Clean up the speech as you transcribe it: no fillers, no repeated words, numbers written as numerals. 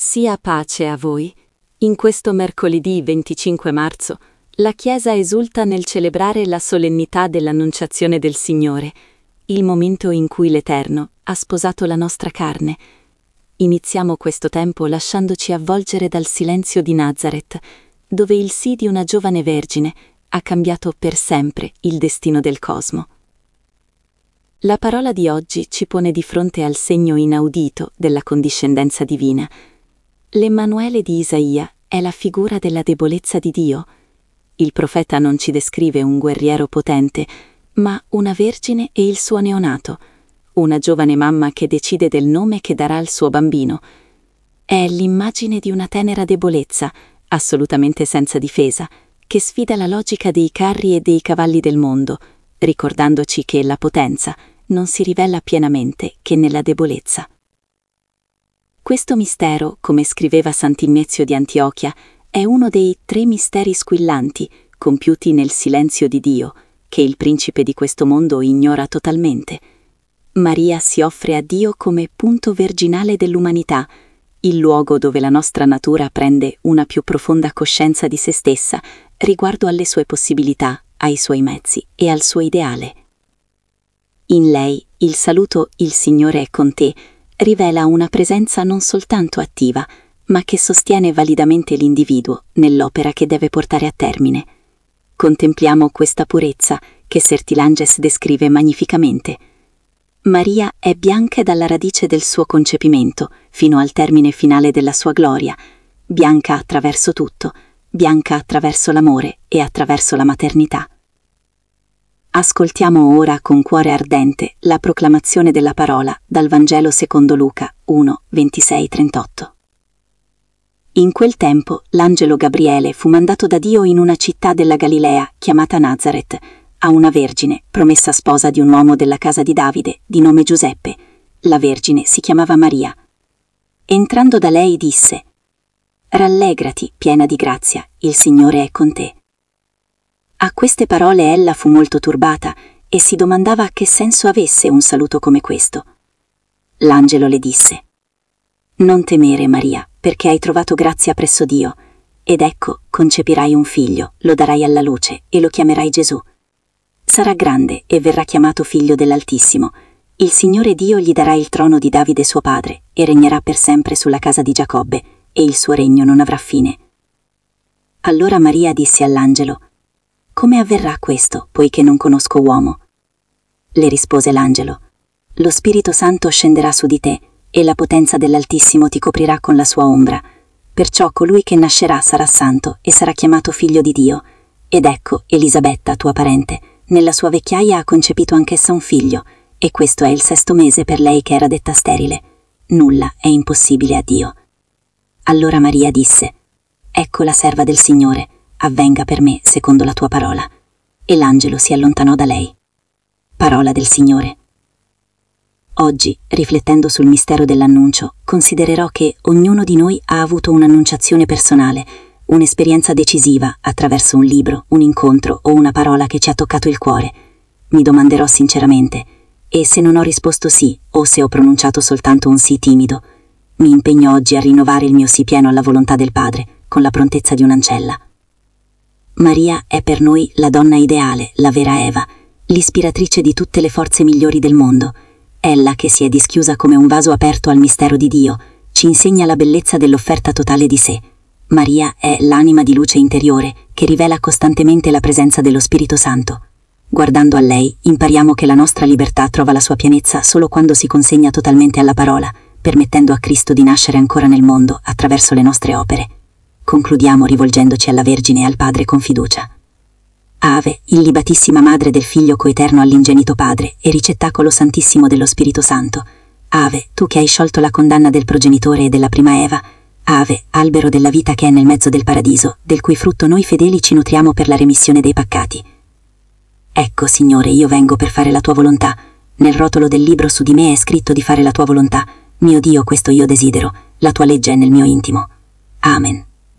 Sia pace a voi. In questo mercoledì 25 marzo, la Chiesa esulta nel celebrare la solennità dell'Annunciazione del Signore, il momento in cui l'Eterno ha sposato la nostra carne. Iniziamo questo tempo lasciandoci avvolgere dal silenzio di Nazaret, dove il sì di una giovane vergine ha cambiato per sempre il destino del cosmo. La parola di oggi ci pone di fronte al segno inaudito della condiscendenza divina. L'Emmanuele di Isaia è la figura della debolezza di Dio. Il profeta non ci descrive un guerriero potente, ma una vergine e il suo neonato, una giovane mamma che decide del nome che darà al suo bambino. È l'immagine di una tenera debolezza, assolutamente senza difesa, che sfida la logica dei carri e dei cavalli del mondo, ricordandoci che la potenza non si rivela pienamente che nella debolezza. Questo mistero, come scriveva Sant'Ignazio di Antiochia, è uno dei 3 misteri squillanti, compiuti nel silenzio di Dio, che il principe di questo mondo ignora totalmente. Maria si offre a Dio come punto virginale dell'umanità, il luogo dove la nostra natura prende una più profonda coscienza di se stessa riguardo alle sue possibilità, ai suoi mezzi e al suo ideale. In lei, il saluto «Il Signore è con te» rivela una presenza non soltanto attiva, ma che sostiene validamente l'individuo nell'opera che deve portare a termine. Contempliamo questa purezza che Sertilanges descrive magnificamente. Maria è bianca dalla radice del suo concepimento fino al termine finale della sua gloria, bianca attraverso tutto, bianca attraverso l'amore e attraverso la maternità. Ascoltiamo ora con cuore ardente la proclamazione della parola dal Vangelo secondo Luca 1, 26-38. In quel tempo l'angelo Gabriele fu mandato da Dio in una città della Galilea chiamata Nazaret, a una vergine promessa sposa di un uomo della casa di Davide di nome Giuseppe. La vergine si chiamava Maria. Entrando da lei disse: «Rallegrati, piena di grazia, il Signore è con te». A queste parole ella fu molto turbata e si domandava che senso avesse un saluto come questo. L'angelo le disse: «Non temere, Maria, perché hai trovato grazia presso Dio, ed ecco, concepirai un figlio, lo darai alla luce e lo chiamerai Gesù. Sarà grande e verrà chiamato figlio dell'Altissimo. Il Signore Dio gli darà il trono di Davide suo padre e regnerà per sempre sulla casa di Giacobbe, e il suo regno non avrà fine». Allora Maria disse all'angelo: «Come avverrà questo, poiché non conosco uomo?» Le rispose l'angelo: «Lo Spirito Santo scenderà su di te, e la potenza dell'Altissimo ti coprirà con la sua ombra. Perciò colui che nascerà sarà santo e sarà chiamato figlio di Dio. Ed ecco, Elisabetta, tua parente, nella sua vecchiaia ha concepito anch'essa un figlio, e questo è il 6° mese per lei che era detta sterile. Nulla è impossibile a Dio». Allora Maria disse: «Ecco la serva del Signore, avvenga per me secondo la tua parola». E l'angelo si allontanò da lei. Parola del Signore. Oggi, riflettendo sul mistero dell'annuncio, considererò che ognuno di noi ha avuto un'annunciazione personale, un'esperienza decisiva attraverso un libro, un incontro o una parola che ci ha toccato il cuore. Mi domanderò sinceramente: e se non ho risposto sì, o se ho pronunciato soltanto un sì timido? Mi impegno oggi a rinnovare il mio sì pieno alla volontà del Padre, con la prontezza di un'ancella. Maria è per noi la donna ideale, la vera Eva, l'ispiratrice di tutte le forze migliori del mondo. Ella, che si è dischiusa come un vaso aperto al mistero di Dio, ci insegna la bellezza dell'offerta totale di sé. Maria è l'anima di luce interiore che rivela costantemente la presenza dello Spirito Santo. Guardando a lei, impariamo che la nostra libertà trova la sua pienezza solo quando si consegna totalmente alla parola, permettendo a Cristo di nascere ancora nel mondo attraverso le nostre opere. Concludiamo rivolgendoci alla Vergine e al Padre con fiducia. Ave, illibatissima Madre del Figlio coeterno all'ingenito Padre e ricettacolo santissimo dello Spirito Santo. Ave, tu che hai sciolto la condanna del progenitore e della prima Eva. Ave, albero della vita che è nel mezzo del paradiso, del cui frutto noi fedeli ci nutriamo per la remissione dei peccati. Ecco, Signore, io vengo per fare la tua volontà. Nel rotolo del libro su di me è scritto di fare la tua volontà. Mio Dio, questo io desidero. La tua legge è nel mio intimo. Amen.